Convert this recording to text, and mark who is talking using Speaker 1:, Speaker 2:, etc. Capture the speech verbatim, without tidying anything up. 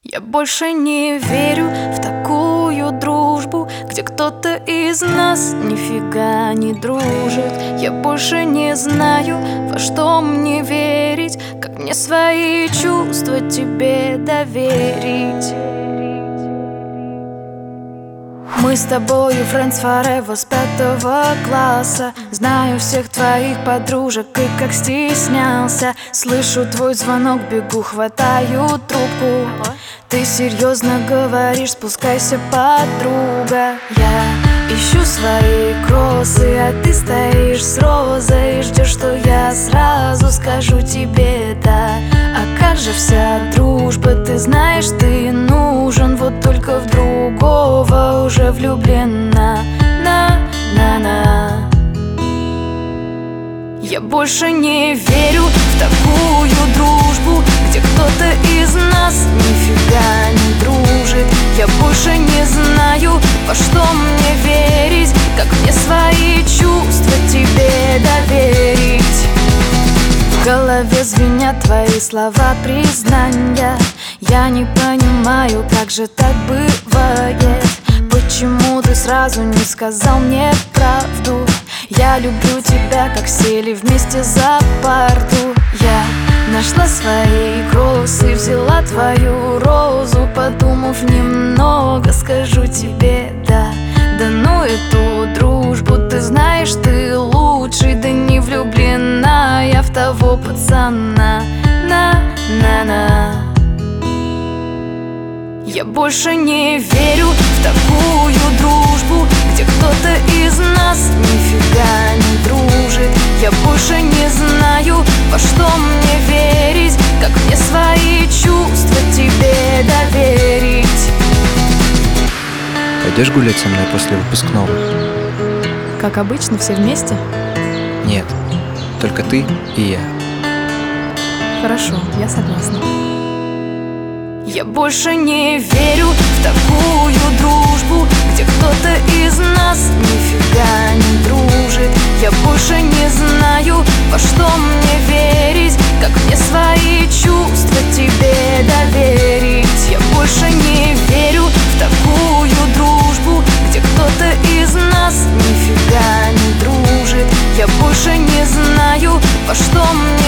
Speaker 1: Я больше не верю в такую дружбу, где кто-то из нас нифига не дружит. Я больше не знаю, во что мне верить, как мне свои чувства тебе доверить. Мы с тобою friends forever с пятого класса. Знаю всех твоих подружек и как стеснялся. Слышу твой звонок, бегу, хватаю трубку. Ты серьезно говоришь, спускайся, подруга. Я ищу свои кроссы, а ты стоишь с розой и ждешь, что я сразу скажу тебе да. А как же вся дружба, ты знаешь, ты нужен, вот только в другого уже влюблена. На-на-на. Я больше не верю в такую дружбу, где кто-то из нас нифига не дружит. Я больше не знаю, во что мне верить, как мне свои чувства тебе доверить. В голове звенят твои слова признания. Я не понимаю, как же так бывает. Почему ты сразу не сказал мне правду? Я люблю тебя, как сели вместе за парту. Я нашла свои кроссы, взяла твою розу, подумав немного, скажу тебе да. Да ну эту дружбу, ты знаешь, ты лучший, да не влюблена я в того пацана. На-на-на. Я больше не верю в такую дружбу, где кто-то из нас нифига не дружит. Я больше не знаю, во что мне верить, как мне свои чувства тебе доверить.
Speaker 2: Пойдешь гулять со мной после выпускного?
Speaker 3: Как обычно, все вместе?
Speaker 2: Нет, только ты и я.
Speaker 3: Хорошо, я согласна.
Speaker 1: Я больше не верю в такую дружбу, где кто-то из нас нифига не дружит. Я больше не знаю, во что мне верить, как мне свои чувства тебе доверить. Я больше не верю в такую дружбу, где кто-то из нас нифига не дружит. Я больше не знаю, во что мне